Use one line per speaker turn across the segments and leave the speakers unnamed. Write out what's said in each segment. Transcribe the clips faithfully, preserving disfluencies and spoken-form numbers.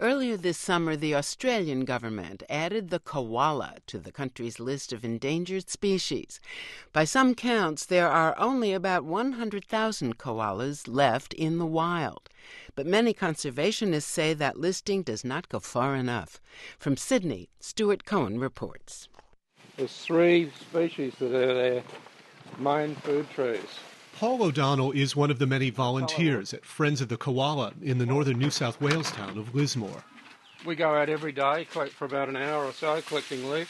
Earlier this summer, the Australian government added the koala to the country's list of endangered species. By some counts, there are only about one hundred thousand koalas left in the wild. But many conservationists say that listing does not go far enough. From Sydney, Stuart Cohen reports.
There's three species that are their main food trees.
Paul O'Donnell is one of the many volunteers at Friends of the Koala in the northern New South Wales town of Lismore.
We go out every day, collect for about an hour or so, collecting leaves.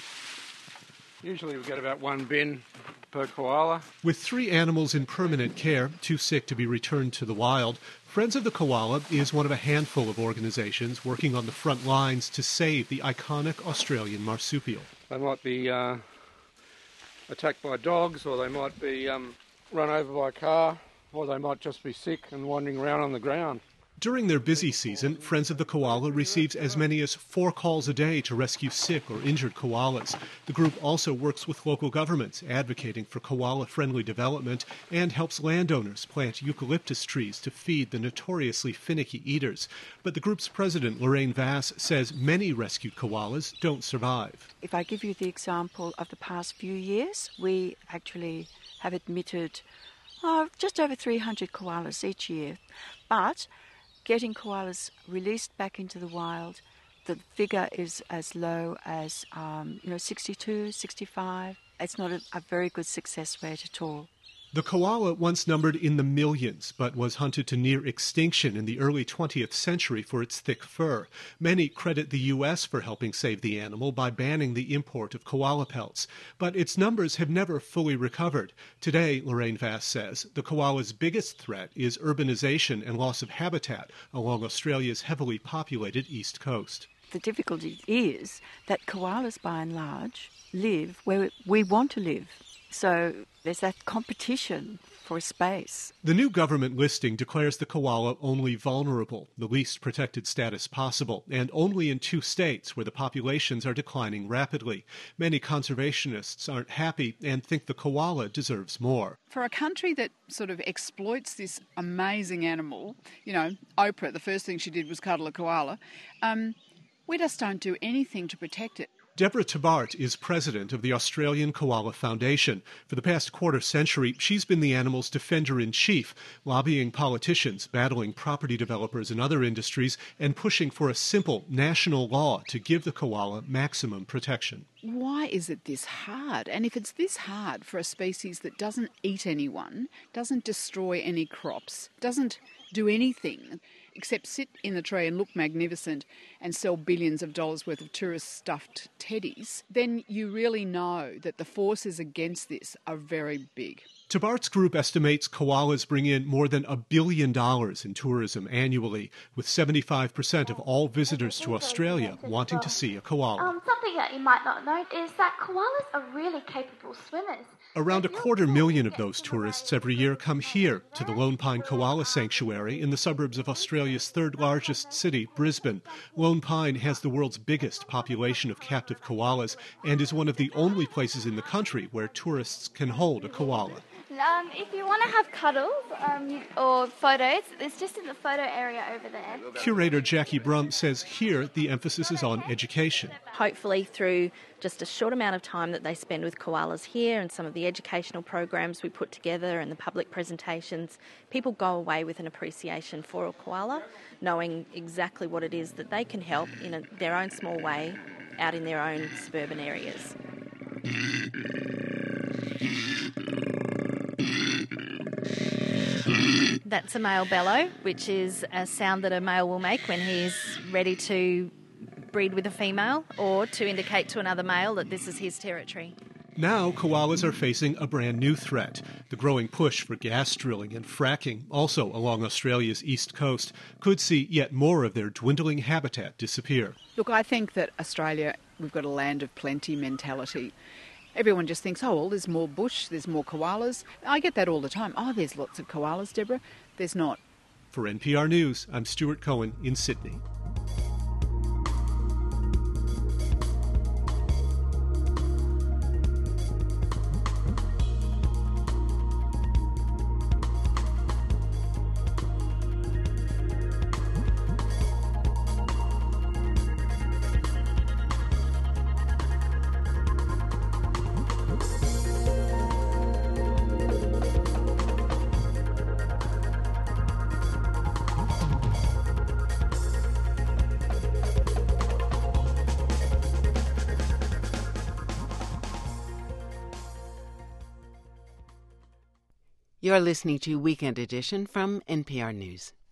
Usually we get about one bin per koala.
With three animals in permanent care, too sick to be returned to the wild, Friends of the Koala is one of a handful of organizations working on the front lines to save the iconic Australian marsupial.
They might be uh, attacked by dogs, or they might be um, run over by a car, or they might just be sick and wandering around on the ground.
During their busy season, Friends of the Koala receives as many as four calls a day to rescue sick or injured koalas. The group also works with local governments, advocating for koala-friendly development, and helps landowners plant eucalyptus trees to feed the notoriously finicky eaters. But the group's president, Lorraine Vass, says many rescued koalas don't survive.
If I give you the example of the past few years, we actually have admitted oh, just over three hundred koalas each year. But getting koalas released back into the wild, the figure is as low as um, you know, sixty-two, sixty-five. It's not a, a very good success rate at all.
The koala once numbered in the millions, but was hunted to near extinction in the early twentieth century for its thick fur. Many credit the U S for helping save the animal by banning the import of koala pelts. But its numbers have never fully recovered. Today, Lorraine Vass says, the koala's biggest threat is urbanization and loss of habitat along Australia's heavily populated east coast.
The difficulty is that koalas, by and large, live where we want to live. So there's that competition for space.
The new government listing declares the koala only vulnerable, the least protected status possible, and only in two states where the populations are declining rapidly. Many conservationists aren't happy and think the koala deserves more.
For a country that sort of exploits this amazing animal, you know, Oprah, the first thing she did was cuddle a koala, um, we just don't do anything to protect it.
Deborah Tabart is president of the Australian Koala Foundation. For the past quarter century, she's been the animal's defender-in-chief, lobbying politicians, battling property developers and other industries, and pushing for a simple national law to give the koala maximum protection.
Why is it this hard? And if it's this hard for a species that doesn't eat anyone, doesn't destroy any crops, doesn't do anything except sit in the tree and look magnificent and sell billions of dollars worth of tourist stuffed teddies, then you really know that the forces against this are very big.
Tabart's group estimates koalas bring in more than a billion dollars in tourism annually, with seventy-five percent of all visitors to Australia wanting to see a koala.
Um, something that you might not know is that koalas are really capable swimmers.
Around a quarter million of those tourists every year come here to the Lone Pine Koala Sanctuary in the suburbs of Australia's third largest city, Brisbane. Lone Pine has the world's biggest population of captive koalas and is one of the only places in the country where tourists can hold a koala.
Um, if you want to have cuddles um, you, or photos, it's just in the photo area over there.
Curator Jackie Brum says here the emphasis is on education.
Hopefully through just a short amount of time that they spend with koalas here and some of the educational programs we put together and the public presentations, people go away with an appreciation for a koala, knowing exactly what it is that they can help in a, their own small way out in their own suburban areas. That's a male bellow, which is a sound that a male will make when he's ready to breed with a female or to indicate to another male that this is his territory.
Now, koalas are facing a brand new threat. The growing push for gas drilling and fracking, also along Australia's east coast, could see yet more of their dwindling habitat disappear.
Look, I think that Australia, we've got a land of plenty mentality. Everyone just thinks, oh, well, there's more bush, there's more koalas. I get that all the time. Oh, there's lots of koalas, Deborah. There's not.
For N P R News, I'm Stuart Cohen in Sydney.
You're listening to Weekend Edition from N P R News.